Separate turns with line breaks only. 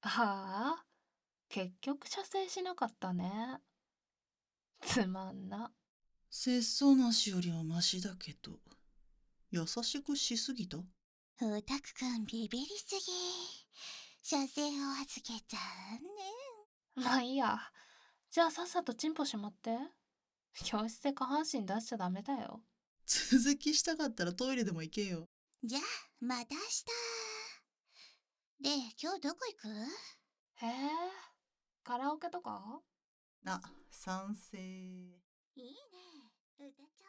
ああ、結局射精しなかったね。つまんな。
節操なしよりはマシだけど、優しくしすぎた。
オタクくんビビりすぎ。射精を預け残
まあいいや。じゃあさっさとチンポしまって。教室で下半身出しちゃダメだよ。
続きしたかったらトイレでも行けよ。
念。じゃあ、また明日。で、今日どこ行く？
へえ、カラオケとか？
あ、賛成。
いいね。歌っちゃ